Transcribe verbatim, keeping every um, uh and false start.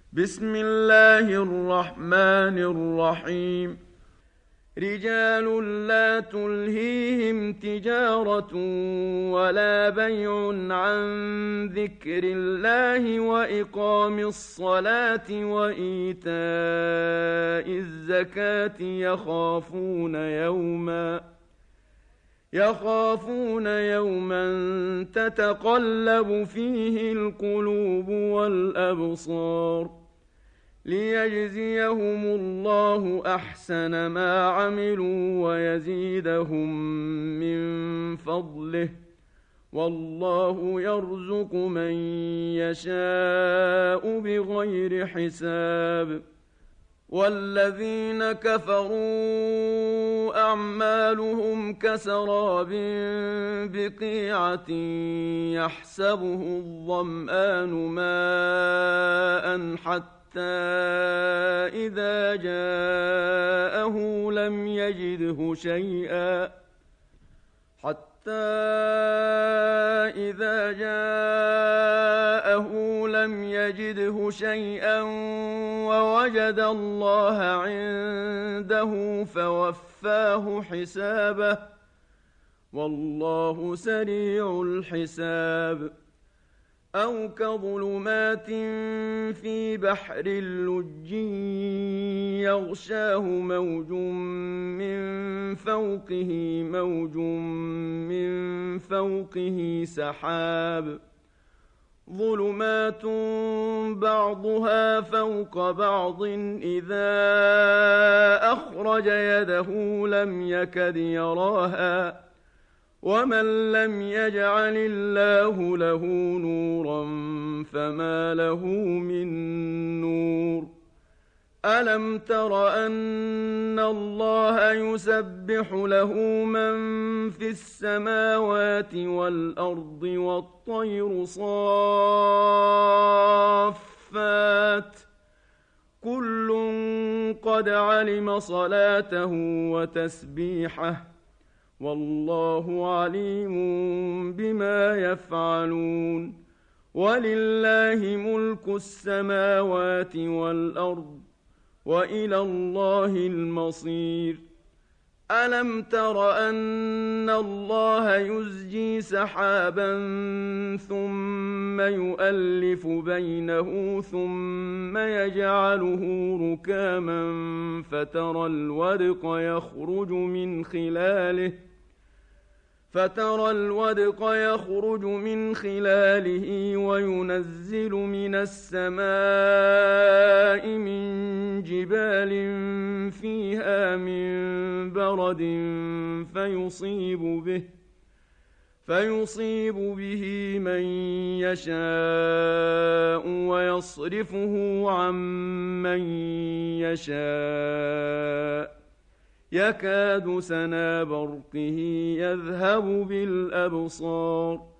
بسم الله الرحمن الرحيم. رجال لا تلهيهم تجارة ولا بيع عن ذكر الله وإقام الصلاة وإيتاء الزكاة يخافون يوما يخافون يوما تتقلب فيه القلوب والأبصار ليجزيهم الله أحسن ما عملوا ويزيدهم من فضله والله يرزق من يشاء بغير حساب. والذين كفروا أعمالهم كسراب بقيعة يحسبه الظمآن ماء حتى إذا جاءه لم يجده شيئا حتى إذا جاءه لم يجده شيئا ووجد الله عنده فوفاه حسابه والله سريع الحساب. أو كظلمات في بحر اللج يغشاه موج من فوقه موج من فوقه سحاب ظلمات بعضها فوق بعض إذا أخرج يده لم يكد يراها ومن لم يجعل الله له نورا فما له من نور. ألم تر أن الله يسبح له من في السماوات والأرض والطير صافات كل قد علم صلاته وتسبيحه والله عليم بما يفعلون. ولله ملك السماوات والأرض وإلى الله المصير. ألم تر أن الله يزجي سحابا ثم يؤلف بينه ثم يجعله ركاما فترى الودق يخرج من خلاله فترى الودق يخرج من خلاله وينزل من السماء من جبال فيها من برد فيصيب به فيصيب به من يشاء ويصرفه عن من يشاء يكاد سنا برقه يذهب بالأبصار